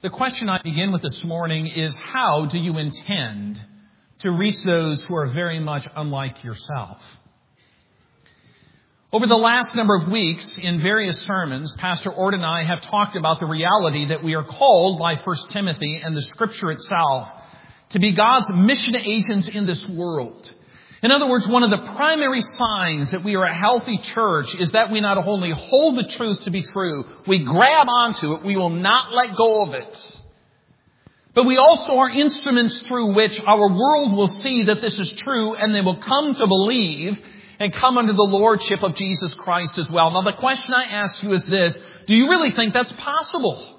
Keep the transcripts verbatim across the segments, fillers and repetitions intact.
The question I begin with this morning is, how do you intend to reach those who are very much unlike yourself? Over the last number of weeks, in various sermons, Pastor Ord and I have talked about the reality that we are called by First Timothy and the Scripture itself to be God's mission agents in this world. In other words, one of the primary signs that we are a healthy church is that we not only hold the truth to be true, we grab onto it, we will not let go of it. But we also are instruments through which our world will see that this is true, and they will come to believe and come under the lordship of Jesus Christ as well. Now, the question I ask you is this: do you really think that's possible?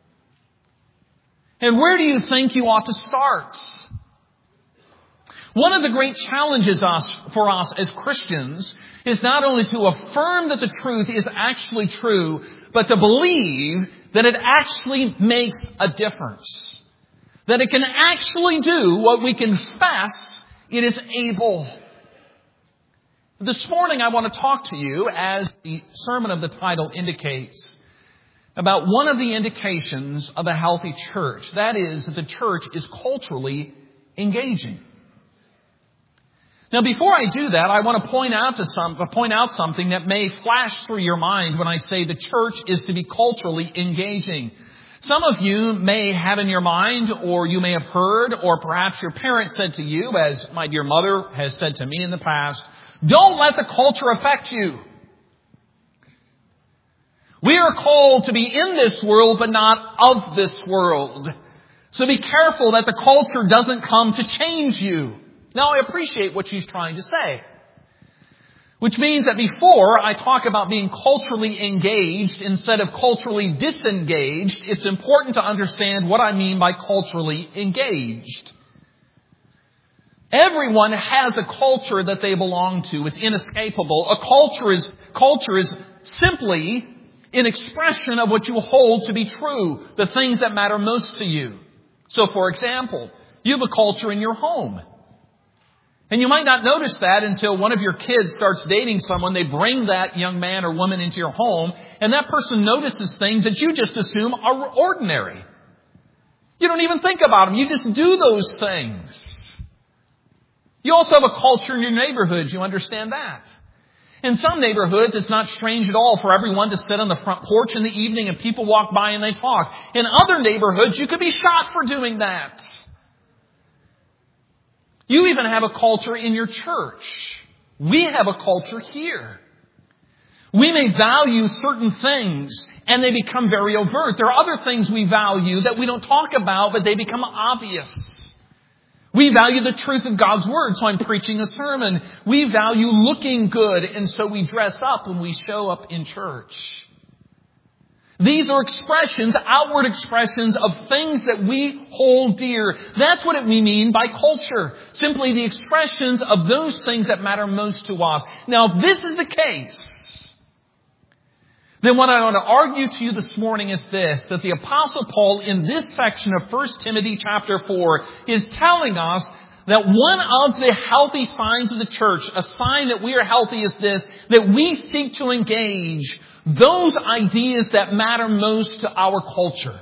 And where do you think you ought to start? One of the great challenges us, for us as Christians is not only to affirm that the truth is actually true, but to believe that it actually makes a difference. That it can actually do what we confess it is able. This morning I want to talk to you, as the sermon of the title indicates, about one of the indications of a healthy church. That is, that the church is culturally engaging. Now, before I do that, I want to point out to some, point out something that may flash through your mind when I say the church is to be culturally engaging. Some of you may have in your mind, or you may have heard, or perhaps your parents said to you, as my dear mother has said to me in the past, don't let the culture affect you. We are called to be in this world, but not of this world. So be careful that the culture doesn't come to change you. Now, I appreciate what she's trying to say. Which means that before I talk about being culturally engaged instead of culturally disengaged, it's important to understand what I mean by culturally engaged. Everyone has a culture that they belong to. It's inescapable. A culture is, culture is simply an expression of what you hold to be true, the things that matter most to you. So, for example, you have a culture in your home. And you might not notice that until one of your kids starts dating someone. They bring that young man or woman into your home, and that person notices things that you just assume are ordinary. You don't even think about them. You just do those things. You also have a culture in your neighborhood. You understand that. In some neighborhoods, it's not strange at all for everyone to sit on the front porch in the evening and people walk by and they talk. In other neighborhoods, you could be shot for doing that. You even have a culture in your church. We have a culture here. We may value certain things and they become very overt. There are other things we value that we don't talk about, but they become obvious. We value the truth of God's Word, so I'm preaching a sermon. We value looking good, and so we dress up when we show up in church. These are expressions, outward expressions of things that we hold dear. That's what we mean by culture. Simply the expressions of those things that matter most to us. Now, if this is the case, then what I want to argue to you this morning is this, that the Apostle Paul in this section of First Timothy chapter four is telling us that one of the healthy signs of the church, a sign that we are healthy, is this, that we seek to engage those ideas that matter most to our culture.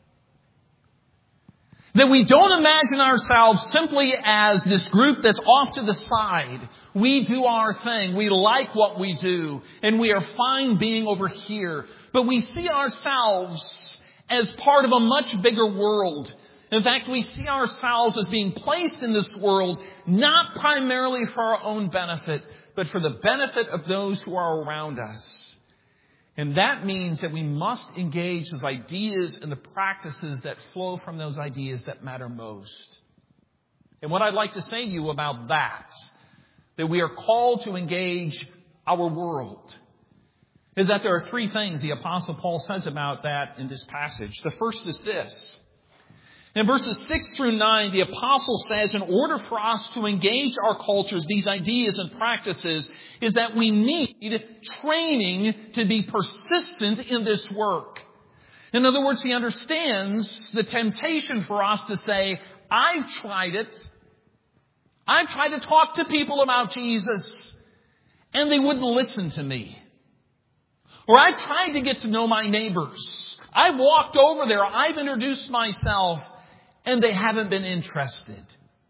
That we don't imagine ourselves simply as this group that's off to the side. We do our thing. We like what we do. And we are fine being over here. But we see ourselves as part of a much bigger world. In fact, we see ourselves as being placed in this world not primarily for our own benefit, but for the benefit of those who are around us. And that means that we must engage those ideas and the practices that flow from those ideas that matter most. And what I'd like to say to you about that, that we are called to engage our world, is that there are three things the Apostle Paul says about that in this passage. The first is this. In verses six through nine, the apostle says in order for us to engage our cultures, these ideas and practices, is that we need training to be persistent in this work. In other words, he understands the temptation for us to say, I've tried it. I've tried to talk to people about Jesus, and they wouldn't listen to me. Or I've tried to get to know my neighbors. I've walked over there. I've introduced myself, and they haven't been interested.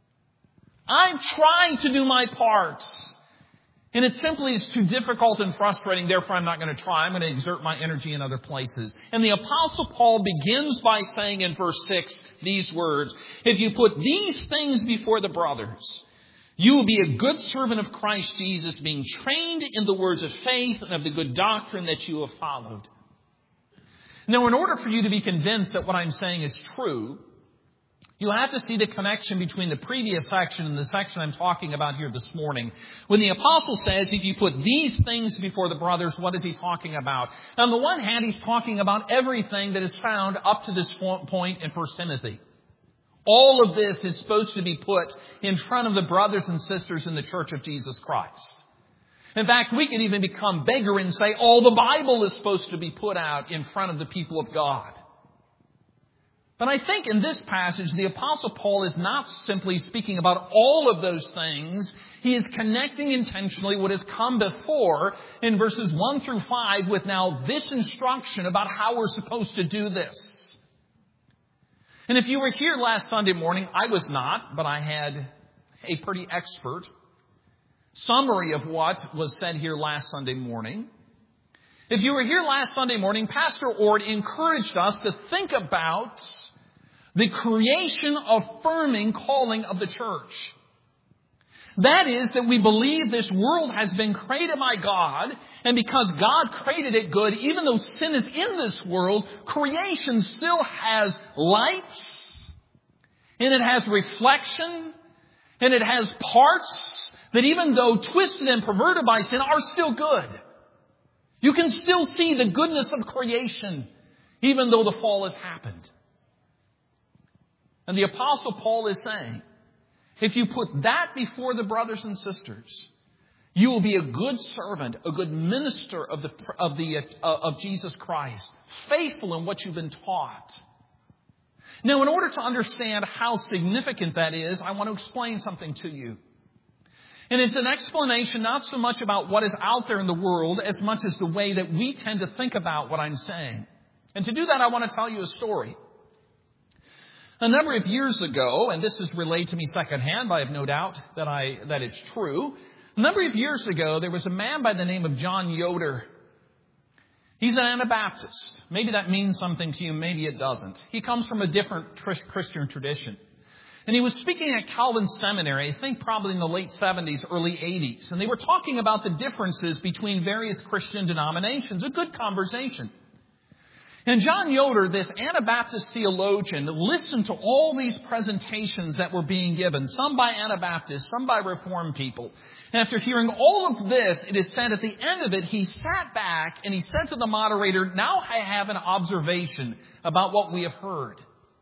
I'm trying to do my part, and it simply is too difficult and frustrating. Therefore, I'm not going to try. I'm going to exert my energy in other places. And the Apostle Paul begins by saying in verse six these words, if you put these things before the brothers, you will be a good servant of Christ Jesus, being trained in the words of faith and of the good doctrine that you have followed. Now, in order for you to be convinced that what I'm saying is true, you have to see the connection between the previous section and the section I'm talking about here this morning. When the apostle says, if you put these things before the brothers, what is he talking about? On the one hand, he's talking about everything that is found up to this point in First Timothy. All of this is supposed to be put in front of the brothers and sisters in the Church of Jesus Christ. In fact, we could even become bigger and say all the Bible is supposed to be put out in front of the people of God. But I think in this passage, the Apostle Paul is not simply speaking about all of those things. He is connecting intentionally what has come before in verses one through five with now this instruction about how we're supposed to do this. And if you were here last Sunday morning, I was not, but I had a pretty expert summary of what was said here last Sunday morning. If you were here last Sunday morning, Pastor Ord encouraged us to think about the creation affirming calling of the church. That is, that we believe this world has been created by God, and because God created it good, even though sin is in this world, creation still has light, and it has reflection, and it has parts that even though twisted and perverted by sin are still good. You can still see the goodness of creation, even though the fall has happened. And the Apostle Paul is saying, if you put that before the brothers and sisters, you will be a good servant, a good minister of the of the uh, of Jesus Christ, faithful in what you've been taught. Now, in order to understand how significant that is, I want to explain something to you. And it's an explanation not so much about what is out there in the world as much as the way that we tend to think about what I'm saying. And to do that, I want to tell you a story. A number of years ago, and this is relayed to me secondhand, I have no doubt that I that it's true. A number of years ago, there was a man by the name of John Yoder. He's an Anabaptist. Maybe that means something to you, maybe it doesn't. He comes from a different Christian tradition. And he was speaking at Calvin Seminary, I think probably in the late seventies, early eighties. And they were talking about the differences between various Christian denominations. A good conversation. And John Yoder, this Anabaptist theologian, listened to all these presentations that were being given, some by Anabaptists, some by Reformed people. And after hearing all of this, it is said at the end of it, he sat back and he said to the moderator, now I have an observation about what we have heard.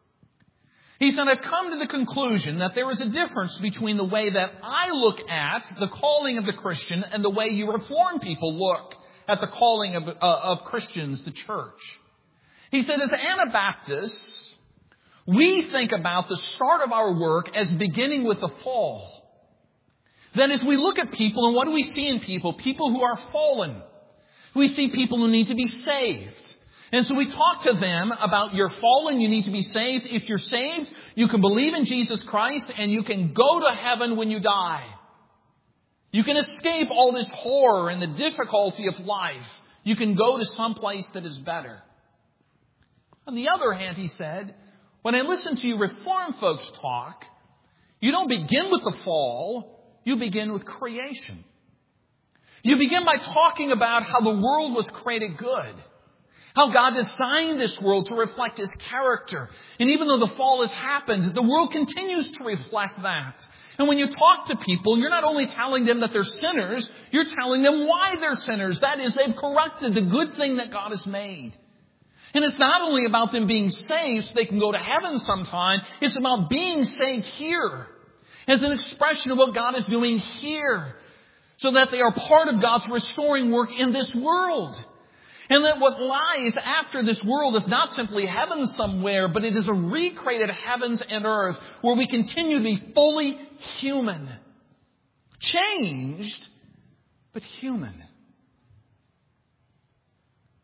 He said, I've come to the conclusion that there is a difference between the way that I look at the calling of the Christian and the way you Reformed people look at the calling of, uh, of Christians, the church. He said, as Anabaptists, we think about the start of our work as beginning with the fall. Then as we look at people, and what do we see in people? People who are fallen. We see people who need to be saved. And so we talk to them about you're fallen, you need to be saved. If you're saved, you can believe in Jesus Christ and you can go to heaven when you die. You can escape all this horror and the difficulty of life. You can go to some place that is better. On the other hand, he said, when I listen to you Reformed folks talk, you don't begin with the fall, you begin with creation. You begin by talking about how the world was created good, how God designed this world to reflect His character. And even though the fall has happened, the world continues to reflect that. And when you talk to people, you're not only telling them that they're sinners, you're telling them why they're sinners. That is, they've corrupted the good thing that God has made. And it's not only about them being saved so they can go to heaven sometime. It's about being saved here as an expression of what God is doing here so that they are part of God's restoring work in this world. And that what lies after this world is not simply heaven somewhere, but it is a recreated heavens and earth where we continue to be fully human. Changed, but human.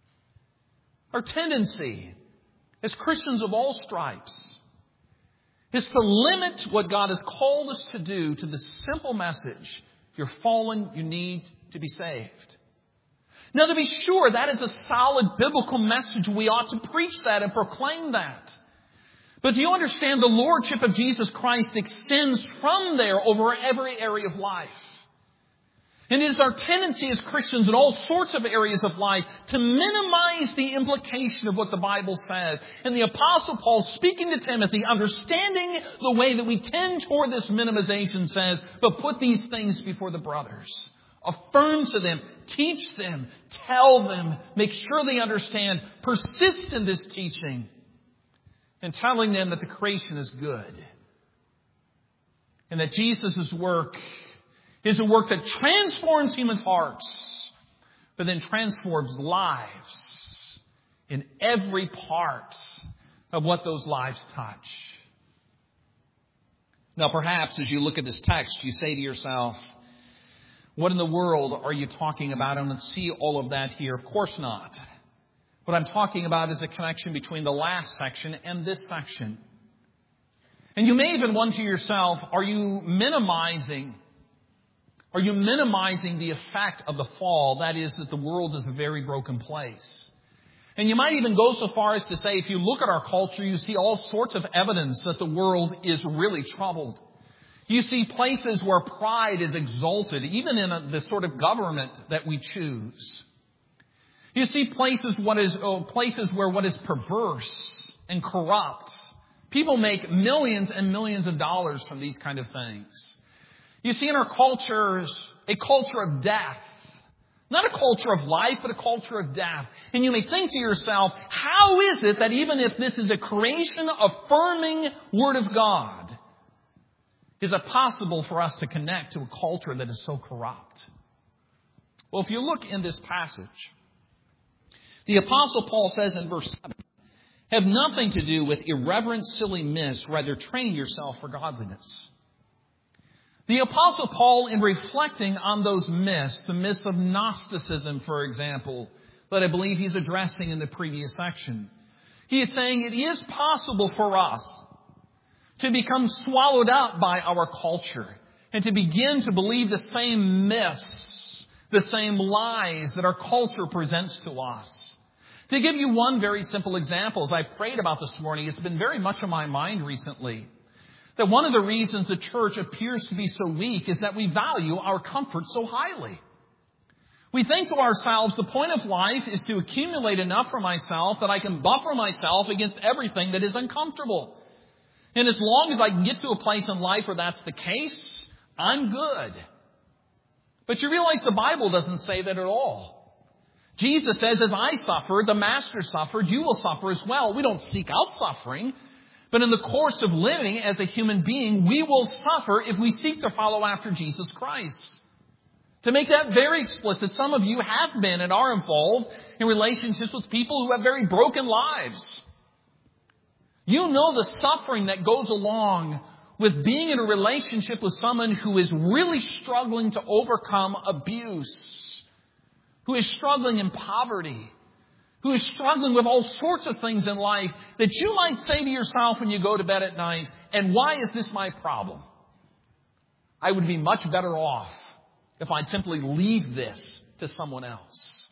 Our tendency as Christians of all stripes is to limit what God has called us to do to the simple message, you're fallen, you need to be saved. Now, to be sure, that is a solid biblical message. We ought to preach that and proclaim that. But do you understand the lordship of Jesus Christ extends from there over every area of life? And it is our tendency as Christians in all sorts of areas of life to minimize the implication of what the Bible says. And the Apostle Paul, speaking to Timothy, understanding the way that we tend toward this minimization, says, but put these things before the brothers. Affirm to them, teach them, tell them, make sure they understand, persist in this teaching, and telling them that the creation is good. And that Jesus' work is a work that transforms human hearts, but then transforms lives in every part of what those lives touch. Now, perhaps as you look at this text, you say to yourself, what in the world are you talking about? I don't see all of that here. Of course not. What I'm talking about is a connection between the last section and this section. And you may even wonder to yourself, are you minimizing, are you minimizing the effect of the fall? That is, that the world is a very broken place. And you might even go so far as to say, if you look at our culture, you see all sorts of evidence that the world is really troubled. You see places where pride is exalted, even in a, the sort of government that we choose. You see places what is oh, places where what is perverse and corrupt. People make millions and millions of dollars from these kind of things. You see in our cultures a culture of death. Not a culture of life, but a culture of death. And you may think to yourself, how is it that even if this is a creation affirming Word of God, is it possible for us to connect to a culture that is so corrupt? Well, if you look in this passage, the Apostle Paul says in verse seven, have nothing to do with irreverent, silly myths, rather train yourself for godliness. The Apostle Paul, in reflecting on those myths, the myths of Gnosticism, for example, that I believe he's addressing in the previous section, he is saying it is possible for us to become swallowed up by our culture and to begin to believe the same myths, the same lies that our culture presents to us. To give you one very simple example, as I prayed about this morning, it's been very much on my mind recently, that one of the reasons the church appears to be so weak is that we value our comfort so highly. We think to ourselves, the point of life is to accumulate enough for myself that I can buffer myself against everything that is uncomfortable. And as long as I can get to a place in life where that's the case, I'm good. But you realize the Bible doesn't say that at all. Jesus says, as I suffered, the Master suffered, you will suffer as well. We don't seek out suffering. But in the course of living as a human being, we will suffer if we seek to follow after Jesus Christ. To make that very explicit, some of you have been and are involved in relationships with people who have very broken lives. You know the suffering that goes along with being in a relationship with someone who is really struggling to overcome abuse, who is struggling in poverty, who is struggling with all sorts of things in life that you might say to yourself when you go to bed at night, and why is this my problem? I would be much better off if I'd simply leave this to someone else.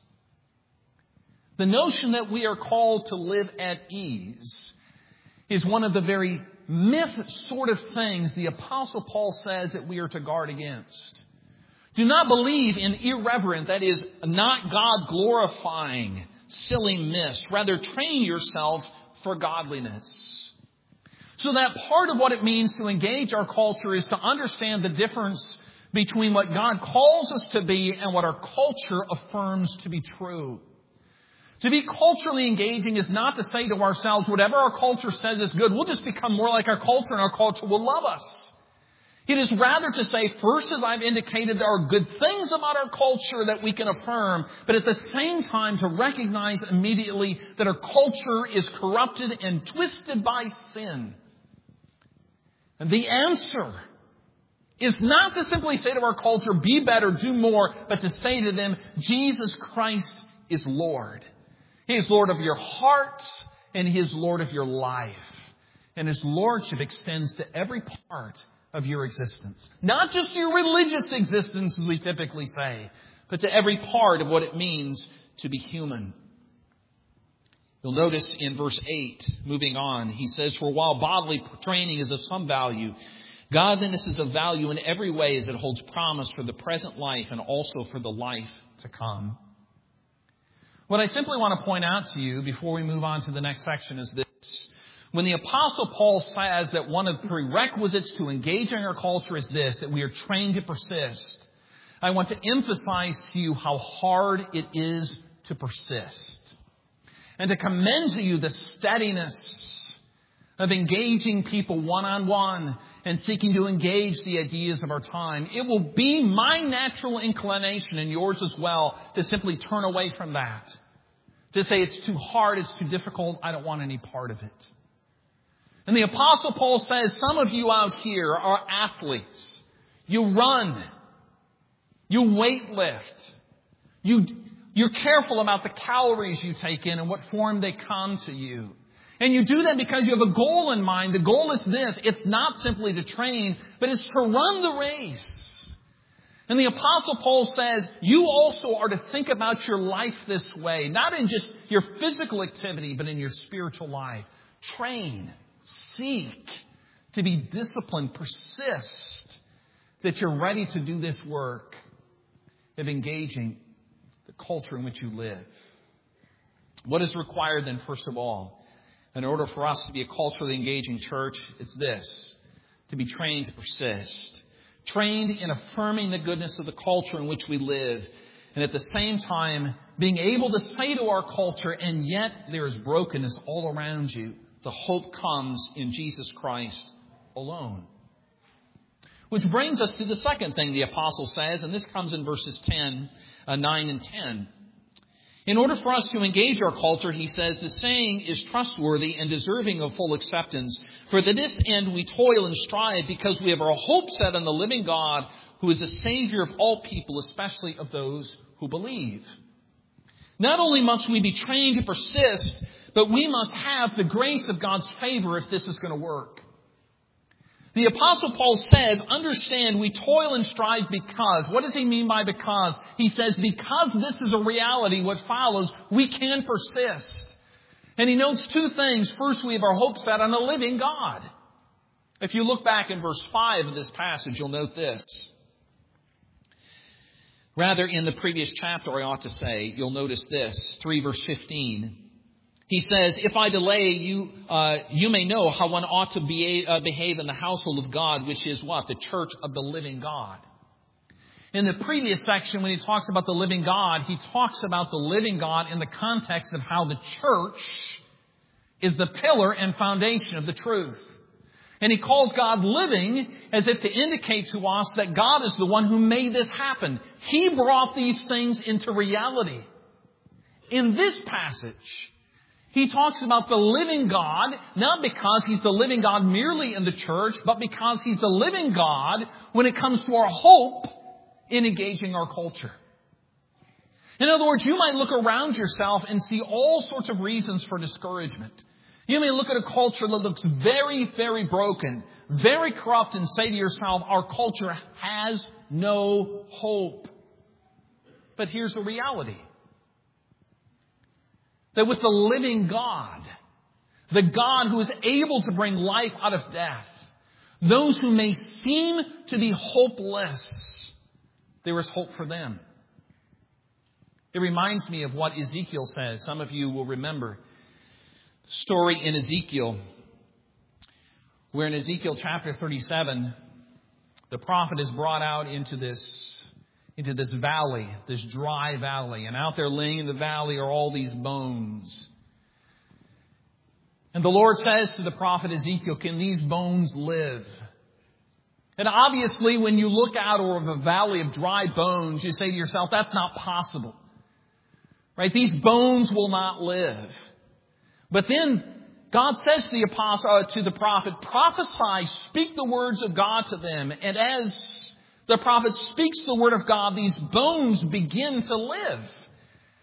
The notion that we are called to live at ease is one of the very myth sort of things the Apostle Paul says that we are to guard against. Do not believe in irreverent, that is, not God-glorifying, silly myths. Rather, train yourself for godliness. So that part of what it means to engage our culture is to understand the difference between what God calls us to be and what our culture affirms to be true. To be culturally engaging is not to say to ourselves, whatever our culture says is good, we'll just become more like our culture and our culture will love us. It is rather to say, first, as I've indicated, there are good things about our culture that we can affirm, but at the same time to recognize immediately that our culture is corrupted and twisted by sin. And the answer is not to simply say to our culture, be better, do more, but to say to them, Jesus Christ is Lord. He is Lord of your heart, and He is Lord of your life. And His Lordship extends to every part of your existence. Not just your religious existence, as we typically say, but to every part of what it means to be human. You'll notice in verse eight, moving on, he says, for while bodily training is of some value, godliness is of value in every way as it holds promise for the present life and also for the life to come. What I simply want to point out to you before we move on to the next section is this. When the Apostle Paul says that one of the prerequisites to engaging our culture is this, that we are trained to persist, I want to emphasize to you how hard it is to persist. And to commend to you the steadiness of engaging people one-on-one and seeking to engage the ideas of our time. It will be my natural inclination, and yours as well, to simply turn away from that. To say it's too hard, it's too difficult, I don't want any part of it. And the Apostle Paul says, some of you out here are athletes. You run. You weightlift. You... You're careful about the calories you take in and what form they come to you. And you do that because you have a goal in mind. The goal is this. It's not simply to train, but it's to run the race. And the Apostle Paul says, you also are to think about your life this way. Not in just your physical activity, but in your spiritual life. Train. Seek to be disciplined. Persist that you're ready to do this work of engaging the culture in which you live. What is required then, first of all, in order for us to be a culturally engaging church? It's this, to be trained to persist. Trained in affirming the goodness of the culture in which we live, and at the same time being able to say to our culture, and yet there is brokenness all around you, the hope comes in Jesus Christ alone. Which brings us to the second thing the apostle says, and this comes in verses ten, uh, nine and ten. In order for us to engage our culture, he says, the saying is trustworthy and deserving of full acceptance. For to this end we toil and strive, because we have our hope set on the living God, who is the Savior of all people, especially of those who believe. Not only must we be trained to persist, but we must have the grace of God's favor if this is going to work. The Apostle Paul says, understand, we toil and strive because. What does he mean by because? He says, because this is a reality, what follows, we can persist. And he notes two things. First, we have our hope set on a living God. If you look back in verse five of this passage, you'll note this. Rather, in the previous chapter, I ought to say, you'll notice this, three verse fifteen. He says, if I delay, you uh, you may know how one ought to be, uh, behave in the household of God, which is what? The church of the living God. In the previous section, when he talks about the living God, he talks about the living God in the context of how the church is the pillar and foundation of the truth. And he calls God living as if to indicate to us that God is the one who made this happen. He brought these things into reality. In this passage, he talks about the living God, not because he's the living God merely in the church, but because he's the living God when it comes to our hope in engaging our culture. In other words, you might look around yourself and see all sorts of reasons for discouragement. You may look at a culture that looks very, very broken, very corrupt, and say to yourself, our culture has no hope. But here's the reality. That with the living God, the God who is able to bring life out of death, those who may seem to be hopeless, there is hope for them. It reminds me of what Ezekiel says. Some of you will remember the story in Ezekiel, where in Ezekiel chapter thirty-seven, the prophet is brought out into this into this valley, this dry valley. And out there laying in the valley are all these bones. And the Lord says to the prophet Ezekiel, can these bones live? And obviously, when you look out over a valley of dry bones, you say to yourself, that's not possible. Right? These bones will not live. But then God says to the apostle, uh, to the prophet, prophesy, speak the words of God to them. And as the prophet speaks the word of God, these bones begin to live.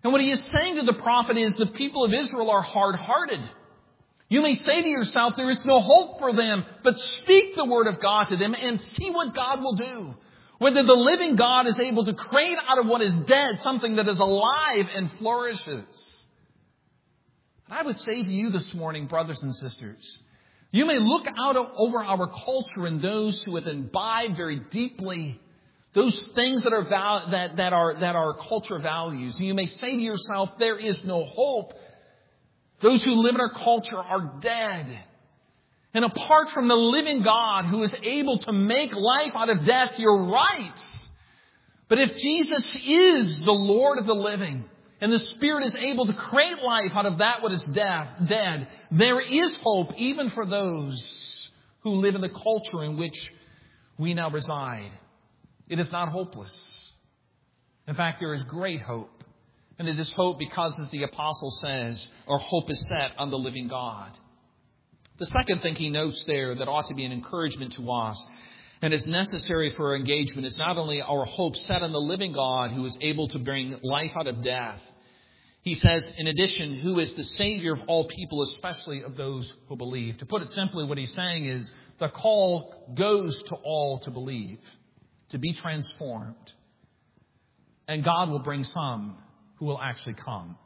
And what he is saying to the prophet is the people of Israel are hard-hearted. You may say to yourself, there is no hope for them, but speak the word of God to them and see what God will do. Whether the living God is able to create out of what is dead something that is alive and flourishes. And I would say to you this morning, brothers and sisters, you may look out over our culture and those who have imbibed very deeply those things that are val- that, that are that are culture values. And you may say to yourself, there is no hope. Those who live in our culture are dead. And apart from the living God who is able to make life out of death, you're right. But if Jesus is the Lord of the living, and the Spirit is able to create life out of that what is death, dead, there is hope even for those who live in the culture in which we now reside. It is not hopeless. In fact, there is great hope. And it is hope because, as the apostle says, our hope is set on the living God. The second thing he notes there that ought to be an encouragement to us and is necessary for our engagement is not only our hope set on the living God who is able to bring life out of death. He says, in addition, who is the Savior of all people, especially of those who believe. To put it simply, what he's saying is the call goes to all to believe, to be transformed. And God will bring some who will actually come.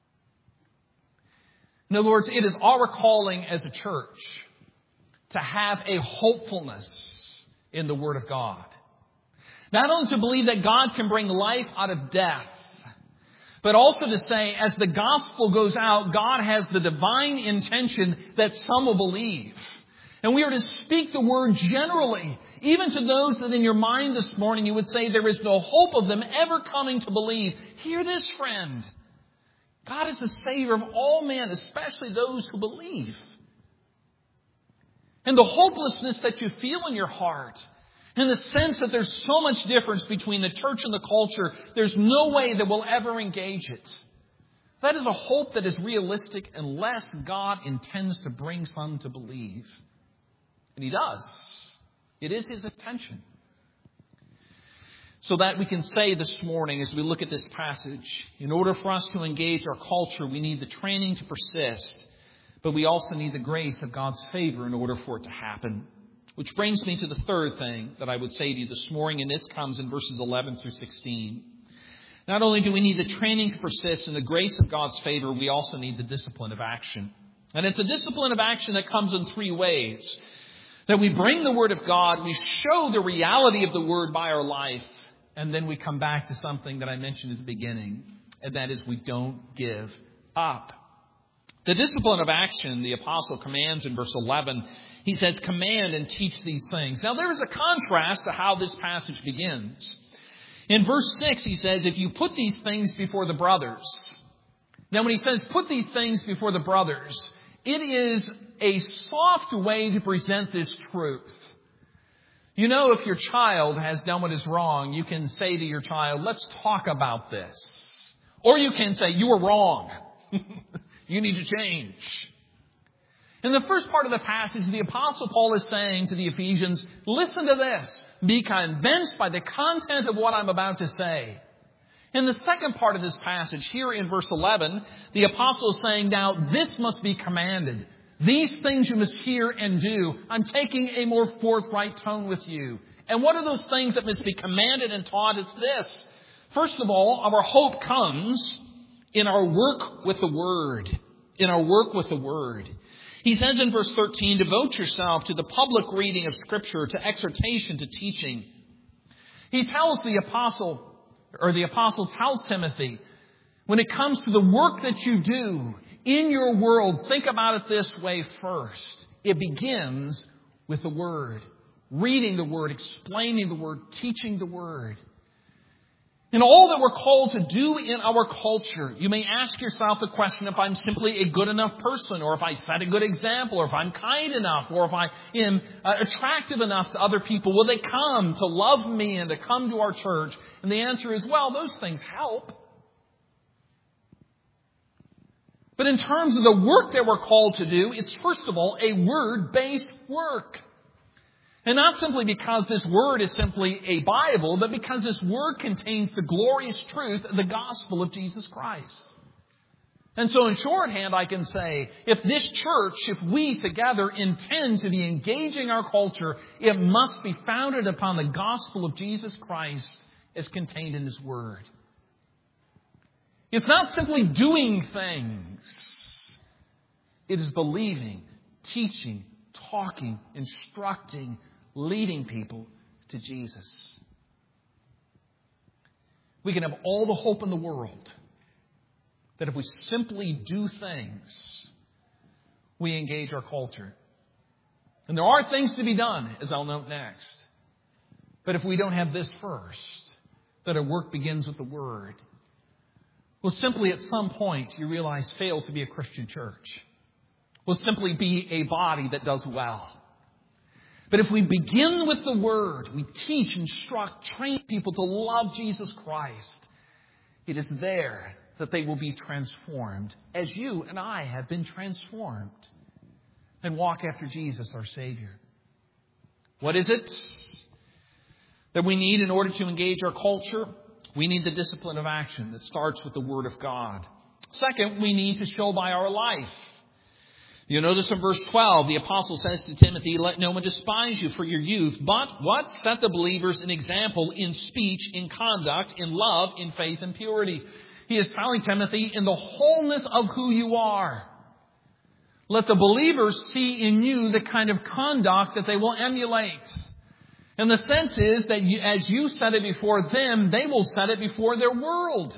In other words, it is our calling as a church to have a hopefulness in the Word of God. Not only to believe that God can bring life out of death, but also to say, as the gospel goes out, God has the divine intention that some will believe. And we are to speak the word generally, even to those that in your mind this morning you would say there is no hope of them ever coming to believe. Hear this, friend. God is the Savior of all men, especially those who believe. And the hopelessness that you feel in your heart, in the sense that there's so much difference between the church and the culture, there's no way that we'll ever engage it. That is a hope that is realistic unless God intends to bring some to believe. And He does. It is His intention. So that we can say this morning as we look at this passage, in order for us to engage our culture, we need the training to persist, but we also need the grace of God's favor in order for it to happen. Which brings me to the third thing that I would say to you this morning, and this comes in verses eleven through sixteen. Not only do we need the training to persist and the grace of God's favor, we also need the discipline of action. And it's a discipline of action that comes in three ways. That we bring the Word of God, we show the reality of the Word by our life, and then we come back to something that I mentioned at the beginning, and that is we don't give up. The discipline of action the apostle commands in verse eleven. He says, command and teach these things. Now there is a contrast to how this passage begins. In verse six, he says, if you put these things before the brothers. Now when he says put these things before the brothers, it is a soft way to present this truth. You know, if your child has done what is wrong, you can say to your child, let's talk about this. Or you can say, you were wrong. You need to change. In the first part of the passage, the Apostle Paul is saying to the Ephesians, listen to this. Be convinced by the content of what I'm about to say. In the second part of this passage, here in verse eleven, the Apostle is saying, now this must be commanded. These things you must hear and do. I'm taking a more forthright tone with you. And what are those things that must be commanded and taught? It's this. First of all, our hope comes in our work with the Word. In our work with the Word. He says in verse thirteen, devote yourself to the public reading of Scripture, to exhortation, to teaching. He tells the apostle, or the apostle tells Timothy, when it comes to the work that you do in your world, think about it this way first. It begins with the Word. Reading the Word, explaining the Word, teaching the Word. And all that we're called to do in our culture, you may ask yourself the question if I'm simply a good enough person, or if I set a good example, or if I'm kind enough, or if I am uh, attractive enough to other people, will they come to love me and to come to our church? And the answer is, well, those things help. But in terms of the work that we're called to do, it's first of all a word-based work. And not simply because this Word is simply a Bible, but because this Word contains the glorious truth of the gospel of Jesus Christ. And so in shorthand, I can say, if this church, if we together intend to be engaging our culture, it must be founded upon the gospel of Jesus Christ as contained in His Word. It's not simply doing things. It is believing, teaching, talking, instructing, leading people to Jesus. We can have all the hope in the world that if we simply do things, we engage our culture. And there are things to be done, as I'll note next. But if we don't have this first, that our work begins with the Word, will simply at some point, you realize, fail to be a Christian church. Will simply be a body that does well. But if we begin with the Word, we teach, instruct, train people to love Jesus Christ, it is there that they will be transformed, as you and I have been transformed, and walk after Jesus, our Savior. What is it that we need in order to engage our culture? We need the discipline of action that starts with the Word of God. Second, we need to show by our life. You notice in verse twelve, the apostle says to Timothy, let no one despise you for your youth, but what? Set the believers an example in speech, in conduct, in love, in faith, and purity. He is telling Timothy, in the wholeness of who you are, let the believers see in you the kind of conduct that they will emulate. And the sense is that you, as you set it before them, they will set it before their world.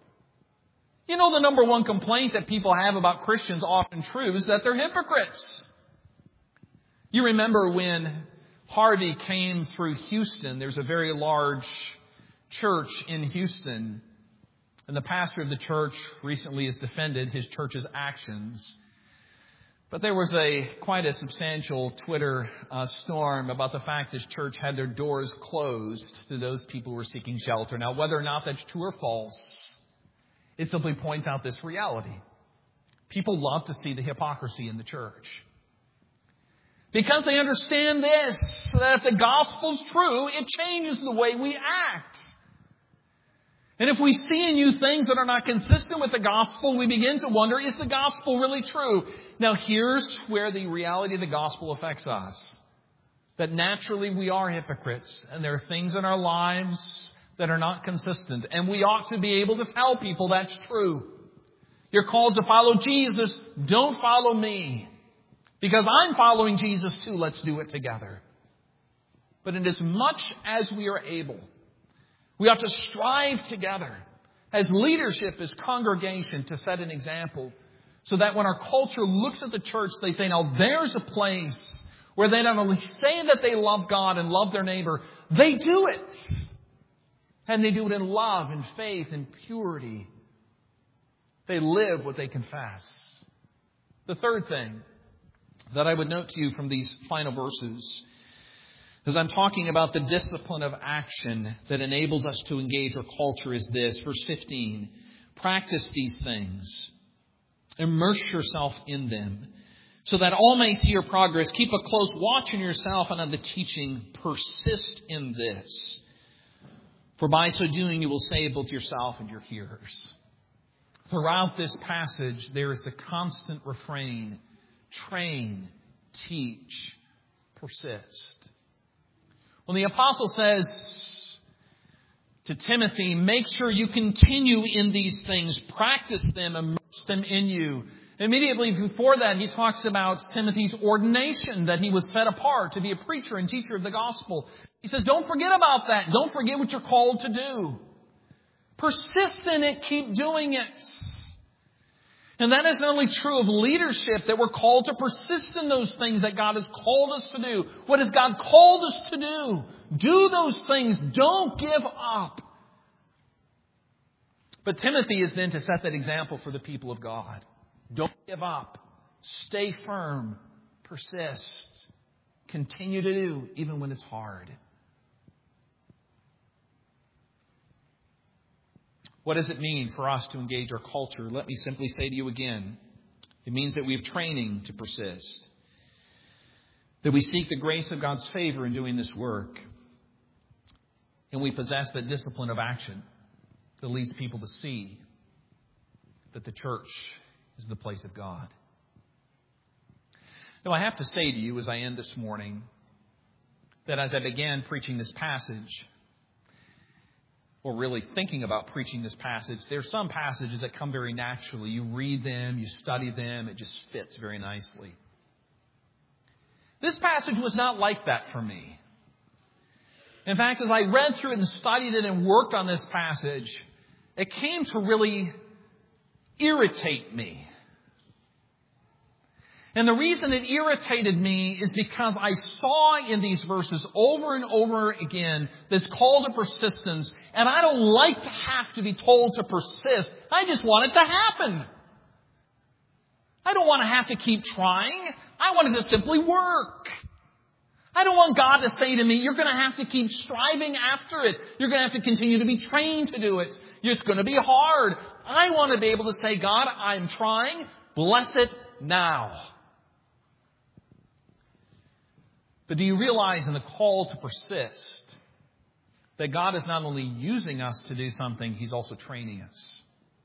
You know, the number one complaint that people have about Christians, often true, is that they're hypocrites. You remember when Harvey came through Houston, there's a very large church in Houston. And the pastor of the church recently has defended his church's actions. But there was a quite a substantial Twitter uh, storm about the fact this church had their doors closed to those people who were seeking shelter. Now, whether or not that's true or false, it simply points out this reality. People love to see the hypocrisy in the church. Because they understand this, that if the gospel's true, it changes the way we act. And if we see in you things that are not consistent with the gospel, we begin to wonder, is the gospel really true? Now, here's where the reality of the gospel affects us. That naturally we are hypocrites, and there are things in our lives that are not consistent. And we ought to be able to tell people that's true. You're called to follow Jesus. Don't follow me. Because I'm following Jesus too. Let's do it together. But in as much as we are able, we ought to strive together as leadership, as congregation, to set an example so that when our culture looks at the church, they say, now there's a place where they not only say that they love God and love their neighbor, they do it. And they do it in love and faith and purity. They live what they confess. The third thing that I would note to you from these final verses, as I'm talking about the discipline of action that enables us to engage our culture, is this. Verse fifteen, practice these things. Immerse yourself in them so that all may see your progress. Keep a close watch on yourself and on the teaching. Persist in this. For by so doing, you will save both yourself and your hearers. Throughout this passage, there is the constant refrain. Train, teach, persist. When the apostle says to Timothy, make sure you continue in these things, practice them, immerse them in you. Immediately before that, he talks about Timothy's ordination, that he was set apart to be a preacher and teacher of the gospel. He says, don't forget about that. Don't forget what you're called to do. Persist in it. Keep doing it. And that is not only true of leadership, that we're called to persist in those things that God has called us to do. What has God called us to do? Do those things. Don't give up. But Timothy is then to set that example for the people of God. Don't give up. Stay firm. Persist. Continue to do even when it's hard. What does it mean for us to engage our culture? Let me simply say to you again, it means that we have training to persist. that we seek the grace of God's favor in doing this work. And we possess the discipline of action that leads people to see that the church is the place of God. Now, I have to say to you as I end this morning that as I began preaching this passage, or really thinking about preaching this passage, there's some passages that come very naturally. You read them, you study them, it just fits very nicely. This passage was not like that for me. In fact, as I read through it and studied it and worked on this passage, it came to really irritate me. And the reason it irritated me is because I saw in these verses over and over again this call to persistence, and I don't like to have to be told to persist. I just want it to happen. I don't want to have to keep trying. I want it to simply work. I don't want God to say to me, you're going to have to keep striving after it. You're going to have to continue to be trained to do it. It's going to be hard. I want to be able to say, God, I'm trying. Bless it now. But do you realize in the call to persist that God is not only using us to do something, He's also training us?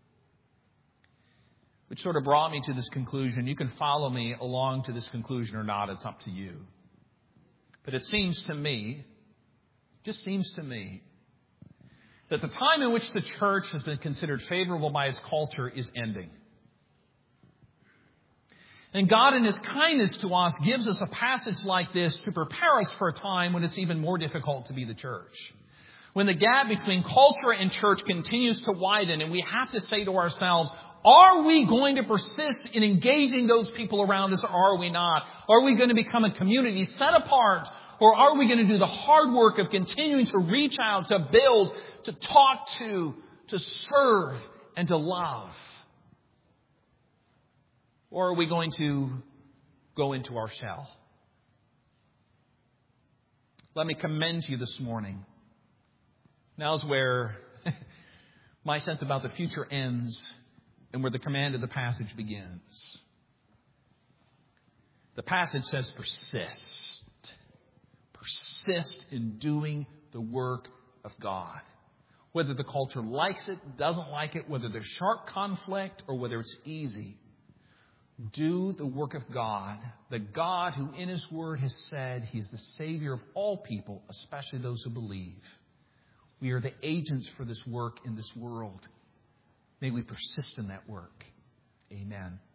Which sort of brought me to this conclusion. You can follow me along to this conclusion or not. It's up to you. But it seems to me, just seems to me, that the time in which the church has been considered favorable by its culture is ending. And God in His kindness to us gives us a passage like this to prepare us for a time when it's even more difficult to be the church. When the gap between culture and church continues to widen and we have to say to ourselves, are we going to persist in engaging those people around us or are we not? Are we going to become a community set apart? Or are we going to do the hard work of continuing to reach out, to build, to talk to, to serve, and to love? Or are we going to go into our shell? Let me commend to you this morning. Now's where my sense about the future ends and where the command of the passage begins. The passage says persist. Persist in doing the work of God. Whether the culture likes it, doesn't like it, whether there's sharp conflict or whether it's easy. Do the work of God, the God who in His Word has said He is the Savior of all people, especially those who believe. We are the agents for this work in this world. May we persist in that work. Amen.